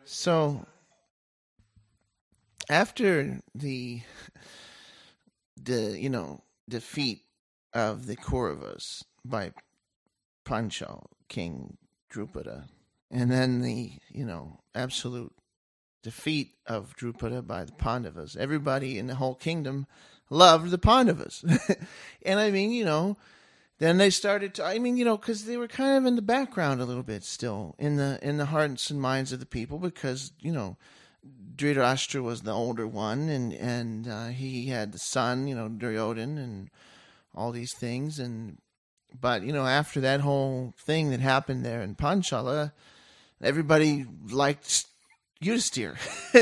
So after the defeat of the Kauravas by Panchal, King Drupada, and then the absolute defeat of Drupada by the Pandavas, everybody in the whole kingdom loved the Pandavas. And I mean, then they started to, because they were kind of in the background a little bit still in the hearts and minds of the people, because Dhritarashtra was the older one, and he had the son, Duryodhan, and all these things, but after that whole thing that happened there in Panchala, everybody liked Yudhisthira,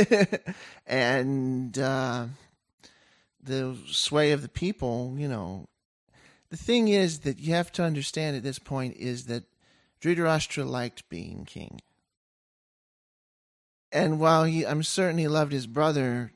and the sway of the people. The thing is that you have to understand at this point is that Dhritarashtra liked being king. And while I'm certain he loved his brother,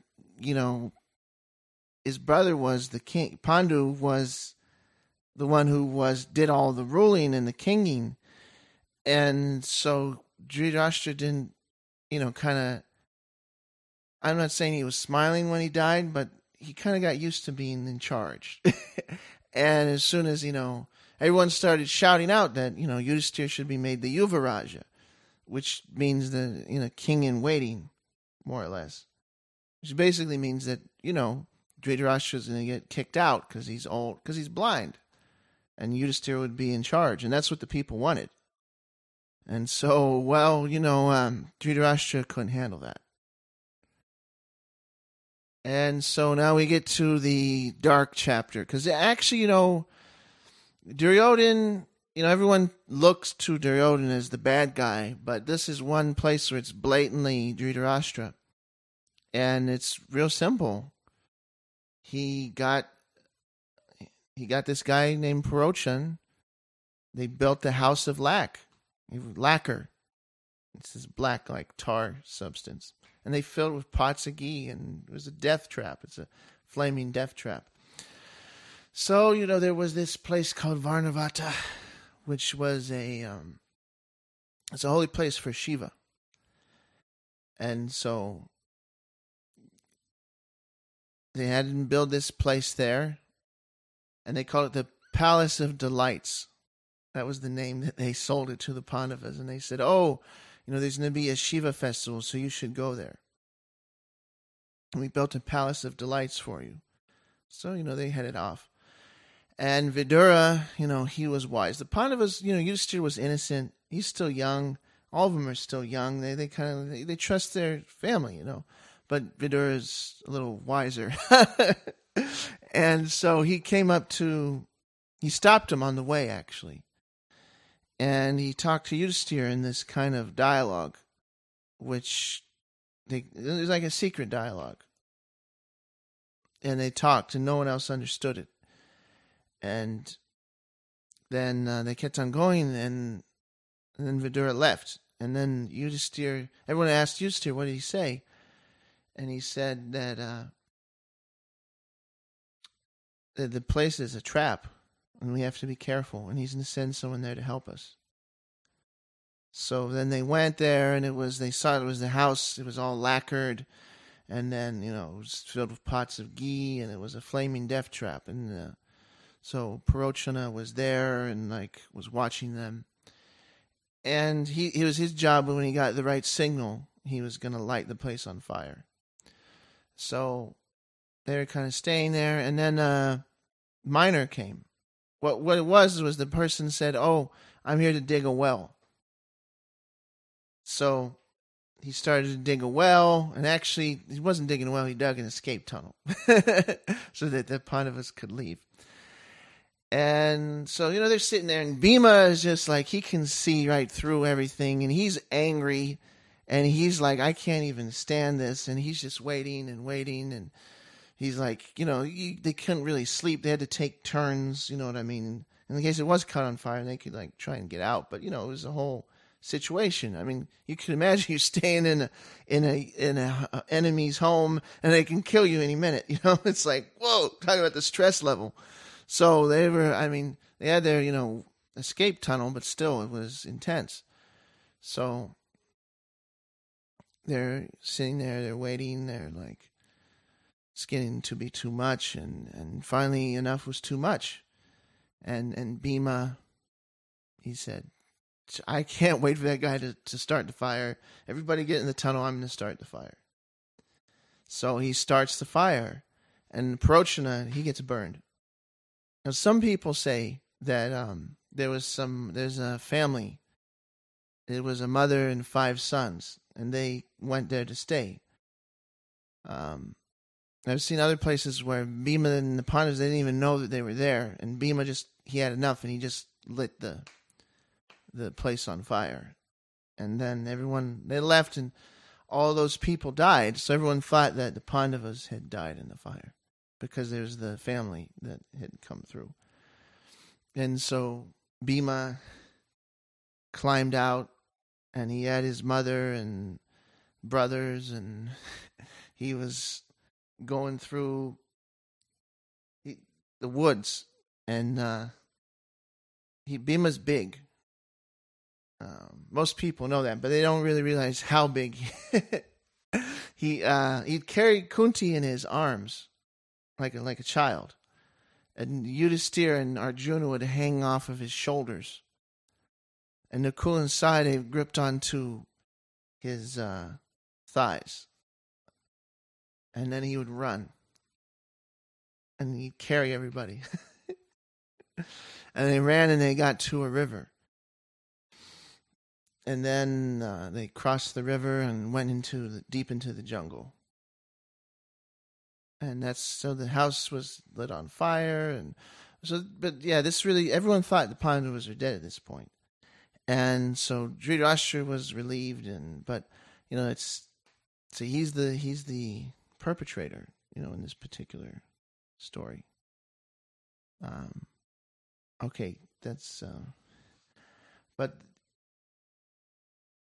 his brother was the king. Pandu was the one who did all the ruling and the kinging. And so Dhritarashtra didn't, kind of, I'm not saying he was smiling when he died, but he kind of got used to being in charge. And as soon as, everyone started shouting out that, Yudhisthira should be made the Yuvaraja, which means the, king in waiting, more or less. Which basically means that, Dhritarashtra is going to get kicked out because he's old, because he's blind. And Yudhisthira would be in charge. And that's what the people wanted. And so, Dhritarashtra couldn't handle that. And so now we get to the dark chapter. Because actually, Duryodhan, everyone looks to Duryodhan as the bad guy. But this is one place where it's blatantly Dhritarashtra. And it's real simple. He got this guy named Parochan. They built the house of lacquer. This is black like tar substance. And they filled it with pots of ghee, and it was a death trap. It's a flaming death trap. So, there was this place called Varnavata, which was it's a holy place for Shiva. And so they had him build this place there, and they called it the Palace of Delights. That was the name that they sold it to the Pandavas. And they said, there's going to be a Shiva festival, so you should go there. And we built a Palace of Delights for you. So, they headed off. And Vidura, he was wise. The Pandavas, Yudhisthira was innocent. He's still young. All of them are still young. They trust their family, But Vidura is a little wiser. And so he he stopped him on the way, actually. And he talked to Yudhisthira in this kind of dialogue, which it was like a secret dialogue. And they talked, and no one else understood it. And then they kept on going, and then Vidura left. And then Yudhisthira, everyone asked Yudhisthira, what did he say? And he said that the place is a trap, and we have to be careful, and he's going to send someone there to help us. So then they went there, and they saw it was the house. It was all lacquered, and then, it was filled with pots of ghee, and it was a flaming death trap. And so Parochana was there and, was watching them. And it was his job when he got the right signal, he was going to light the place on fire. So they were kind of staying there, and then Miner came. What it was the person said, I'm here to dig a well. So he started to dig a well, and actually he wasn't digging a well, he dug an escape tunnel so that the Pandavas could leave. And so, they're sitting there, and Bhima is just he can see right through everything, and he's angry, and he's like, I can't even stand this, and he's just waiting, and he's like, they couldn't really sleep. They had to take turns, you know what I mean? In case it was caught on fire, they could try and get out. But, it was a whole situation. I mean, you can imagine you staying in a enemy's home, and they can kill you any minute. It's like, whoa, talking about the stress level. So they had their, escape tunnel, but still it was intense. So they're sitting there, they're waiting, they're like, it's getting to be too much, and finally enough was too much. And Bhima, he said, I can't wait for that guy to start the fire. Everybody get in the tunnel, I'm going to start the fire. So he starts the fire, and Parochana, he gets burned. Now some people say that there's a family. It was a mother and 5 sons, and they went there to stay. I've seen other places where Bhima and the Pandavas, they didn't even know that they were there, and Bhima he had enough, and he just lit the place on fire. And then they left, and all those people died, so everyone thought that the Pandavas had died in the fire, because there's the family that had come through. And so Bhima climbed out, and he had his mother and brothers, and he was going through the woods, and Bhima's big. Most people know that, but they don't really realize how big. He'd carry Kunti in his arms, like a child, and Yudhisthira and Arjuna would hang off of his shoulders, and Nakula and Sahadev gripped onto his thighs, and then he would run, and he'd carry everybody. And they ran, and they got to a river. And then they crossed the river and went deep into the jungle. And so the house was lit on fire. And so, but yeah, everyone thought the Pandavas were dead at this point. And so Dhritarashtra was relieved, but he's the perpetrator, in this particular story. Okay, that's but